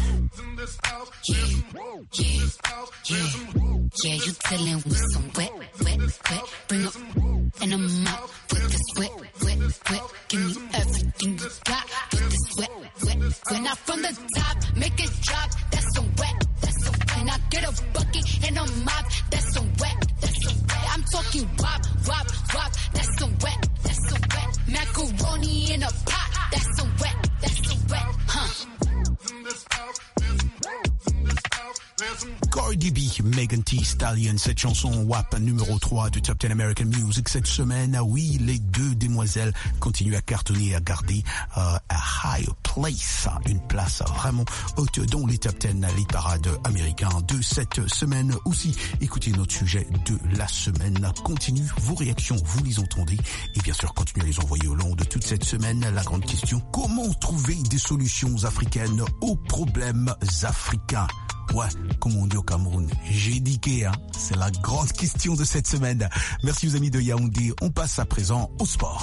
Yeah, yeah, yeah, yeah, you dealing with some wet, wet, wet. Bring up and I'm out with this wet, wet, wet. Give me everything you got with this wet, wet, wet. Now from the top, make it drop. That's some wet, that's some wet. Now get a bucket and a mop. That's some wet, that's some wet. I'm talking wop, wop, wop. That's some wet, that's some wet. Macaroni in a pot. That's some wet, that's some wet, huh? Cardi B, Megan Thee Stallion, cette chanson W A P numéro trois du Top dix American Music cette semaine. Ah oui, les deux demoiselles continuent à cartonner, à garder euh, a high place, une place vraiment haute dans les Top dix, les parades américains de cette semaine. Aussi, écoutez notre sujet de la semaine. Continue vos réactions, vous les entendez. Et bien sûr, continuez à les envoyer au long de toute cette semaine. La grande question, comment trouver des solutions africaines aux problèmes africains? Ouais, comme on dit au Cameroun, j'ai diqué, hein. C'est la grande question de cette semaine. Merci aux amis de Yaoundé. On passe à présent au sport.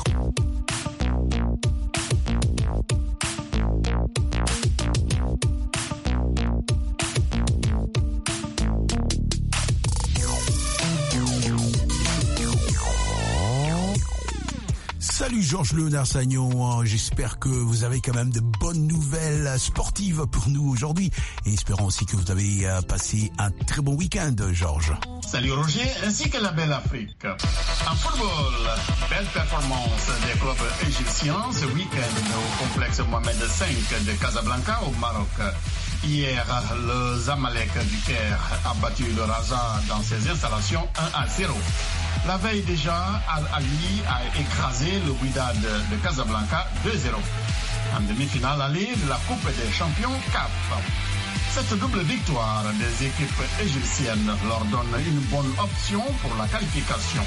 Salut Georges Léonard Sagnon, j'espère que vous avez quand même de bonnes nouvelles sportives pour nous aujourd'hui et espérons aussi que vous avez passé un très bon week-end, Georges. Salut Roger, ainsi que la belle Afrique. En football, belle performance des clubs égyptiens ce week-end au complexe Mohamed cinq de Casablanca au Maroc. Hier, le Zamalek du Caire a battu le Raja dans ses installations un à zéro. La veille déjà, Al-Ali a écrasé le Wydad de Casablanca deux zéro. En demi-finale aller de la Coupe des Champions C A F. Cette double victoire des équipes égyptiennes leur donne une bonne option pour la qualification.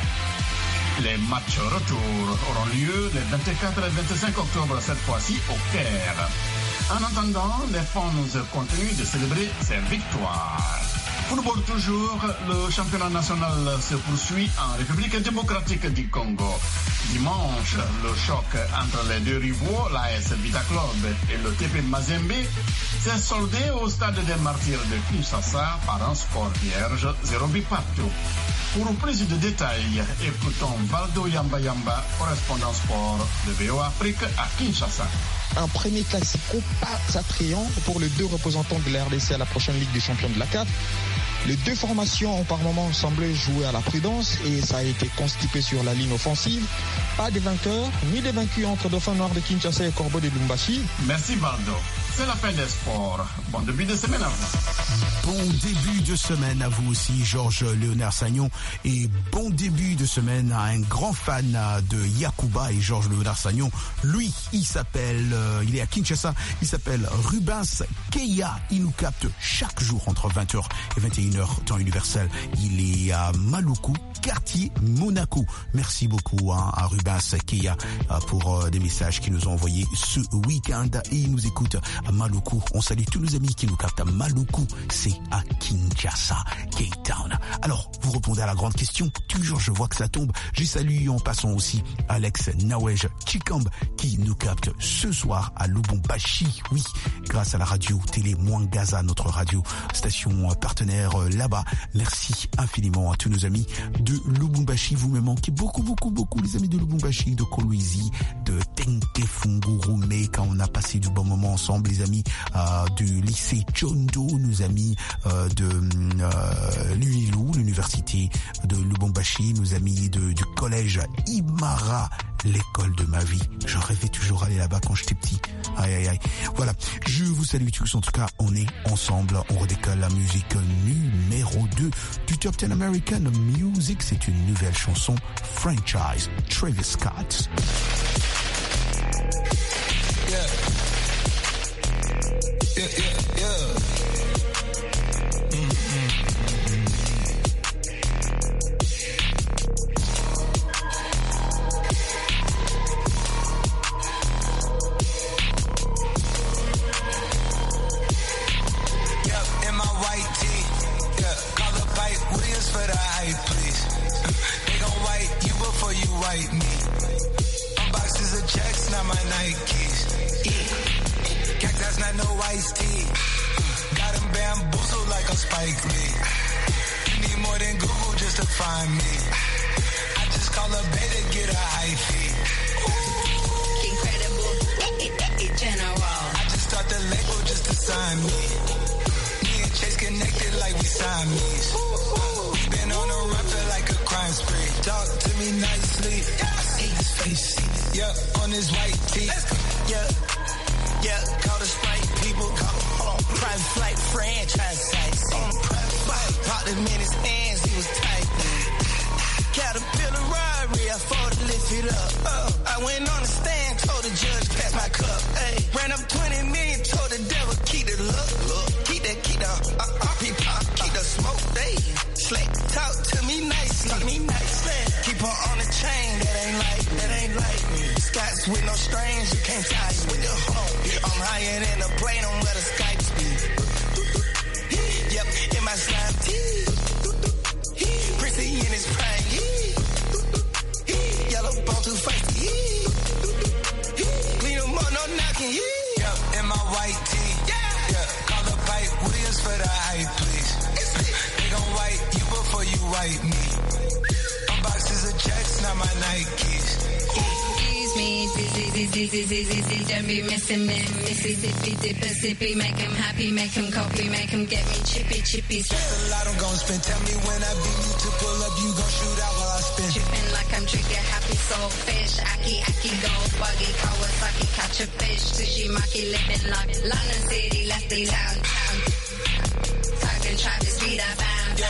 Les matchs retour auront lieu les vingt-quatre et vingt-cinq octobre cette fois-ci au Caire. En attendant, les fans continuent de célébrer ces victoires. Football toujours, le championnat national se poursuit en République démocratique du Congo. Dimanche, le choc entre les deux rivaux, l'A S Vita Club et le T P Mazembe, s'est soldé au stade des Martyrs de Kinshasa par un score vierge, zéro but partout. Pour plus de détails, écoutons Valdo Yamba Yamba, correspondant sport de V O Afrique à Kinshasa. Un premier classico pas attrayant pour les deux représentants de la R D C à la prochaine Ligue des champions de la C A F. Les deux formations ont par moments semblé jouer à la prudence et ça a été constipé sur la ligne offensive. Pas de vainqueurs, ni de vaincus entre Dauphin Noir de Kinshasa et Corbeau de Lumbashi. Merci Baldo. C'est la fin des sports. Bon début de semaine à vous. Bon début de semaine à vous aussi, Georges Léonard Sagnon. Et bon début de semaine à un grand fan de Yacouba et Georges Léonard Sagnon. Lui, il s'appelle, euh, il est à Kinshasa, il s'appelle Rubens Keya. Il nous capte chaque jour entre vingt heures et vingt et une heures temps universel. Il est à Maluku, quartier Monaco. Merci beaucoup hein, à Rubens Keya pour euh, des messages qu'il nous a envoyés ce week-end. Et il nous écoute à Maluku. On salue tous nos amis qui nous captent à Maluku. C'est à Kinshasa, Cape Town. Alors, vous répondez à la grande question. Toujours, je vois que ça tombe. J'ai salué en passant aussi Alex Nawej Chikamb qui nous capte ce soir à Lubumbashi. Oui, grâce à la radio télé Mwangaza, notre radio station partenaire là-bas. Merci infiniment à tous nos amis de Lubumbashi. Vous me manquez beaucoup, beaucoup, beaucoup, les amis de Lubumbashi, de Kolwezi, de Tenke Fungurume, quand on a passé du bon moment ensemble, les amis euh, du lycée Chondo, nos amis euh, de euh, l'Unilu, l'université de Lubumbashi, nos amis de, du collège Imara, l'école de ma vie. Je rêvais toujours aller là-bas quand j'étais petit. Aïe, aïe, aïe. Voilà. Je vous salue tous. En tout cas, on est ensemble. On redécolle la musique numéro deux du Top dix American Music. C'est une nouvelle chanson. Franchise. Travis Scott. Yeah. Yeah, yeah, yeah. Spike Lee. You need more than Google just to find me. I just call a bae to get a high fee. Incredible, general. I just start the label just to sign me. Me and Chase connected like we Siamese. We been on a run, feel like a crime spree. Talk to me nicely. I see his face. Yeah, on his white tee. Yeah, yeah, call the Sprite people. Call, hold on, private flight franchise sites. On a private flight, popped him in his hands, he was tight. Caterpillar robbery, I fought to lift it up. Uh, I went on the stand, told the judge, pass my cup. Ay, ran up twenty million, told the devil, keep the look, look. Keep that, keep the, uh, R P pop, keep the smoke, they slick. Talk to me nicely, talk me nicely. Keep her on the chain, that ain't like, that ain't like me. Scots with no strings, you can't tie me. With the home, I'm higher than a plane, don't let a Skype speak. Yep, in my slime tee. Prissy in his prime, yellow bone too feisty. Clean them up, no knocking, yep, in my white tee. Yeah, call the pipe Williams for the hype, please. They gon' wipe you before you wipe me. Unboxes of checks, not my Nikes. Excuse me, dizzy, dizzy, dizzy, dizzy, don't be missing me. Mississippi, dipper, sippy, make him happy, make him copy, make him get me chippy, chippy. Stress a lot, I'm gon' spend. Tell me when I beat you to pull up, you gon' shoot out while I spin. Trippin' like I'm trigger happy, soul fish, aki, aki, gold, buggy, Kawasaki, catch a fish, sushi, maki, living life, London City, lefty, downtown. Talking Travis, Street, I bam, bam.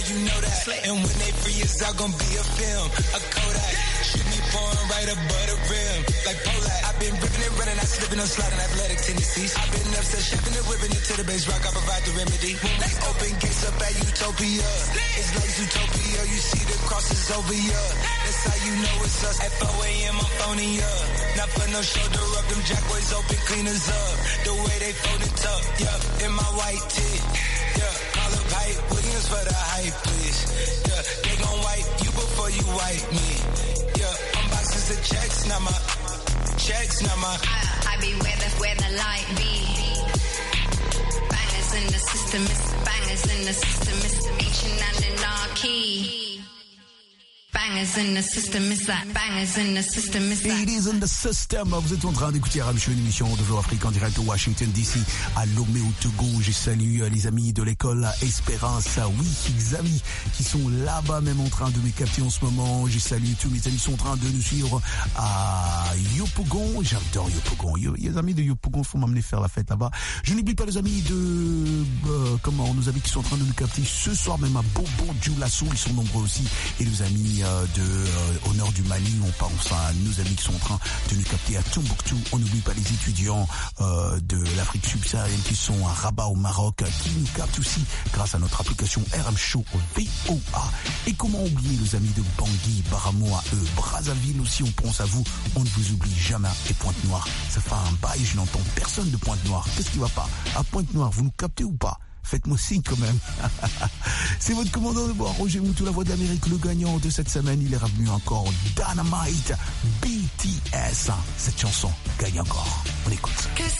you know that. And when they free, it's all gonna be a film, a Kodak. Shoot me pouring right above the rim, like Polak. I've been ripping and running, I slipping on sliding athletic tendencies. I've been upset, shipping and whipping it to the base rock, I provide the remedy. Let's open gates up at Utopia. It's like Zootopia, you see the crosses over ya. That's how you know it's us. At four a.m. I'm phoning up. Not for no shoulder up, them jack boys open cleaners up. The way they fold it up, yeah, in my white tee. Yeah, call up Hype Williams for the hype, please. Yeah, they gon' wipe you before you wipe me. Yeah, unboxes the checks, not my checks, not my. I, I be where the where the light be. Bangers in the system, it's bangers in the system, it's ancient and anarchy. Bangers in the system, it's that bangers in the system, it's that. It is in the system. Vous êtes en train d'écouter R M Show, une émission de Voix Afrique en direct de Washington D C, à Lomé au Togo. Je salue les amis de l'école Espérance. Oui, les amis qui sont là-bas même en train de me capter en ce moment. Je salue tous mes amis qui sont en train de nous suivre à Yopougon. J'adore Yopougon. Les amis de Yopougon, faut m'amener faire la fête là-bas. Je n'oublie pas les amis de euh, comment nos amis qui sont en train de nous capter ce soir même à Bobo Dioulasso. Ils sont nombreux aussi. Et nos amis de euh, au nord du Mali, on pense à nos amis qui sont en train de nous capter à Tombouctou. On n'oublie pas les étudiants euh, de l'Afrique subsaharienne qui sont à Rabat au Maroc, qui nous captent aussi grâce à notre application R M Show V O A. Et comment oublier les amis de Bangui, Baramoa, eux, Brazzaville aussi, on pense à vous, on ne vous oublie jamais. Et Pointe-Noire, ça fait un bail, je n'entends personne de Pointe-Noire. Qu'est-ce qui va pas? À Pointe-Noire, vous nous captez ou pas? Faites-moi signe quand même. C'est votre commandant de bord, Roger Moutou, la voix d'Amérique, le gagnant de cette semaine. Il est revenu encore, Dynamite, B T S. Cette chanson gagne encore. On écoute.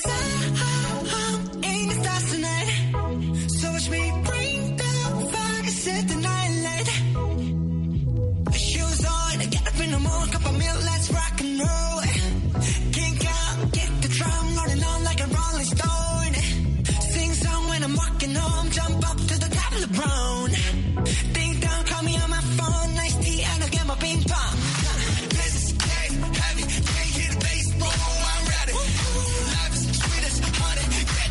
I'm walking home, jump up to the top of the brown. Ding dong, call me on my phone. Nice tea, and I'll get my ping pong. This is getting heavy, can't hear the bass, boom, I'm ready. Life is sweet as honey,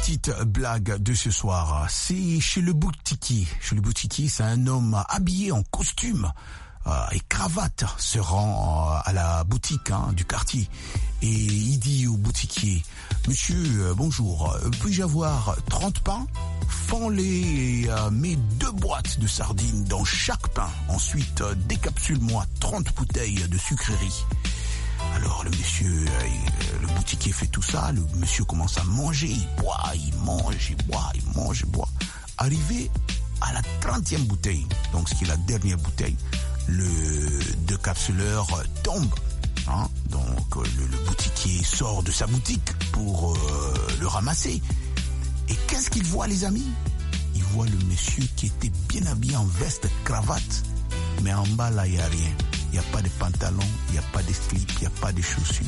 petite blague de ce soir. C'est chez le boutiquier. Chez le boutiquier, c'est un homme habillé en costume euh, et cravate se rend euh, à la boutique hein, du quartier. Et il dit au boutiquier, « Monsieur, euh, bonjour, euh, puis-je avoir trente pains ? Fends-les et euh, mets deux boîtes de sardines dans chaque pain. Ensuite, euh, décapsule-moi trente bouteilles de sucrerie. » Alors le monsieur, euh, le boutiquier fait tout ça, le monsieur commence à manger, il boit, il mange, il boit, il mange, il boit. Arrivé à la trentième bouteille, donc ce qui est la dernière bouteille, le décapsuleur tombe. Hein, donc le, le boutiquier sort de sa boutique pour euh, le ramasser. Et qu'est-ce qu'il voit les amis? Il voit le monsieur qui était bien habillé en veste, cravate, mais en bas là il n'y a rien. Il n'y a pas de pantalon, il n'y a pas de slip, il n'y a pas de chaussures.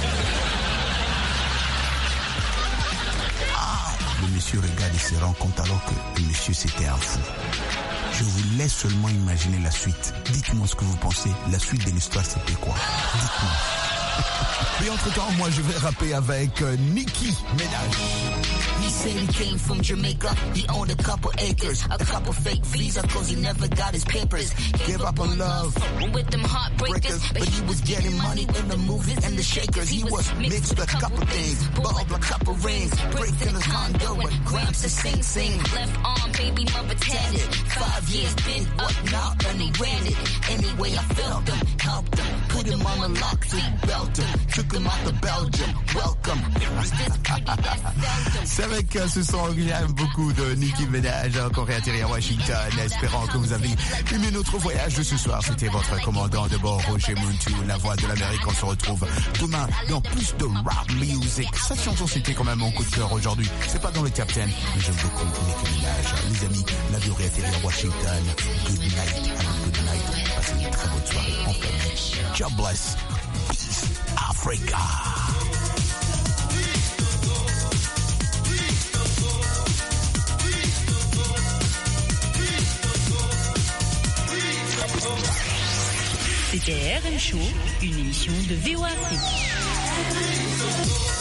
Ah, le monsieur regarde et se rend compte alors que le monsieur c'était un fou. Je vous laisse seulement imaginer la suite. Dites-moi ce que vous pensez. La suite de l'histoire c'était quoi? Dites-moi. Et entre-temps, moi je vais rapper avec euh, Nicki Minaj. He said he came from Jamaica, he owned a couple acres, a couple fake visa cause he never got his papers. Gave up on love with them heartbreakers, but he was getting money in the movies and the shakers. He was mixed with a couple things, bulb a couple rings, bricks in his condo with grams to sing sing. Left arm, baby mother tatted, five years been up now and he ran it. Anyway I felt him, helped him, put him on the lock to belt him, took him out to Belgium, welcome. C'est avec ce son que j'aime beaucoup de Nicki Minaj, encore réatterri à Washington, espérant que vous avez aimé notre voyage de ce soir. C'était votre commandant de bord, Roger Muntu, la voix de l'Amérique. On se retrouve demain dans plus de rap music. Cette chanson, c'était quand même mon coup de cœur aujourd'hui. C'est pas dans le top dix, mais j'aime beaucoup Nicki Minaj. Les amis, l'avion réatterri à Washington. Good night, have a good night. Passez une très bonne soirée en famille. God bless. Peace, Africa. C'était R M Show, une émission de V O Afrique.